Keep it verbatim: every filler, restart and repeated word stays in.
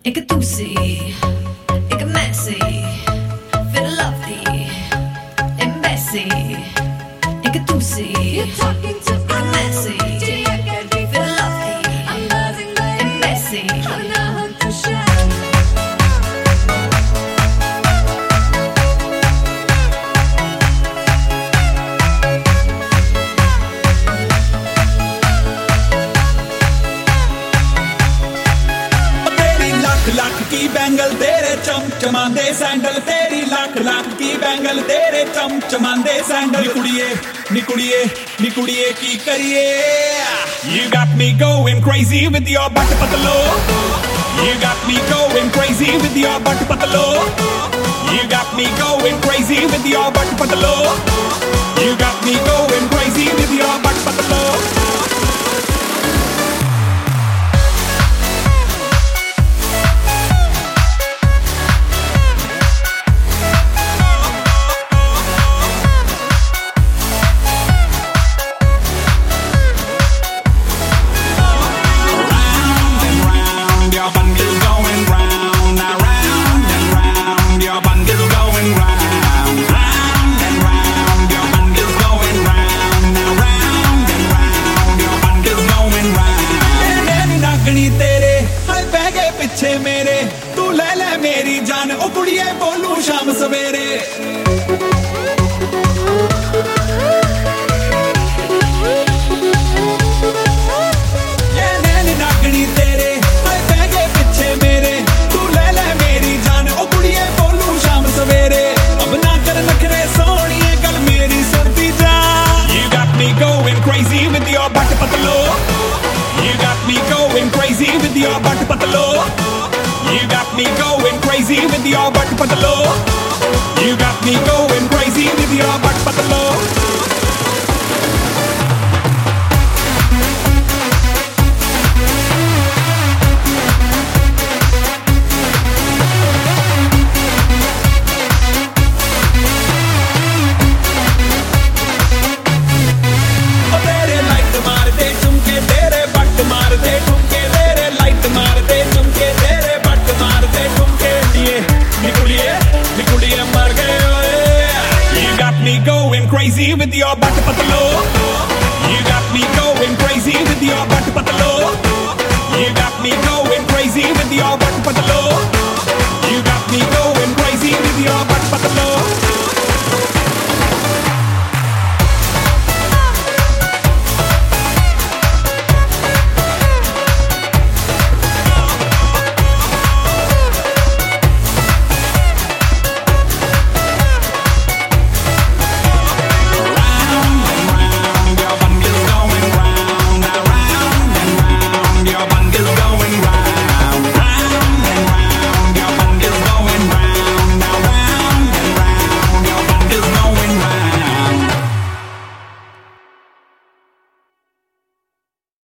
Ik het toezie, ik het messy, veel lofty, en messy. Ik het toezie, ik het messy, veel lofty, en messy. ਲੱਖ ਕੀ bangle ਤੇਰੇ ਚਮਚਮਾਂਦੇ sandal ਤੇਰੀ ਲੱਖ ਲੱਖ ਕੀ bangle ਤੇਰੇ ਚਮਚਮਾਂਦੇ ਸੈਂਡਲ ਨੀ ਕੁੜੀਏ ਨੀ ਕੁੜੀਏ ਨੀ ਕੁੜੀਏ ਕੀ ਕਰੀਏ You got me going crazy with your butt patlo You got me going crazy with your butt patlo You got me going crazy with your butt patlo You got me going crazy with your butt patlo ਪਿੱਛੇ ਮੇਰੇ ਤੂੰ ਲੈ ਲੈ ਮੇਰੀ ਜਾਨ ਉਹ ਕੁੜੀਏ ਬੋਲੂ ਸ਼ਾਮ ਸਵੇਰੇ ਇਹ ਨੈਣ ਨਾਗਣੀ ਤੇਰੇ ਹਾਏ ਬਹਿ ਗਏ ਪਿੱਛੇ ਮੇਰੇ ਤੂੰ ਲੈ ਲੈ ਮੇਰੀ ਜਾਨ ਉਹ ਕੁੜੀਏ ਬੋਲੂ ਸ਼ਾਮ ਸਵੇਰੇ ਅਬ ਨਾ ਕਰ ਨਖਰੇ ਸੋਹਣੀਏ ਗੱਲ ਮੇਰੀ ਸੁਣਦੀ ਜਾ You got me going crazy with your butt patlo You got me going crazy with your butt patlo You got me going crazy with your butt patlo You got me going crazy with your butt patlo Going crazy with your butt patlo You got me going crazy with your butt patlo You got me going crazy with your butt patlo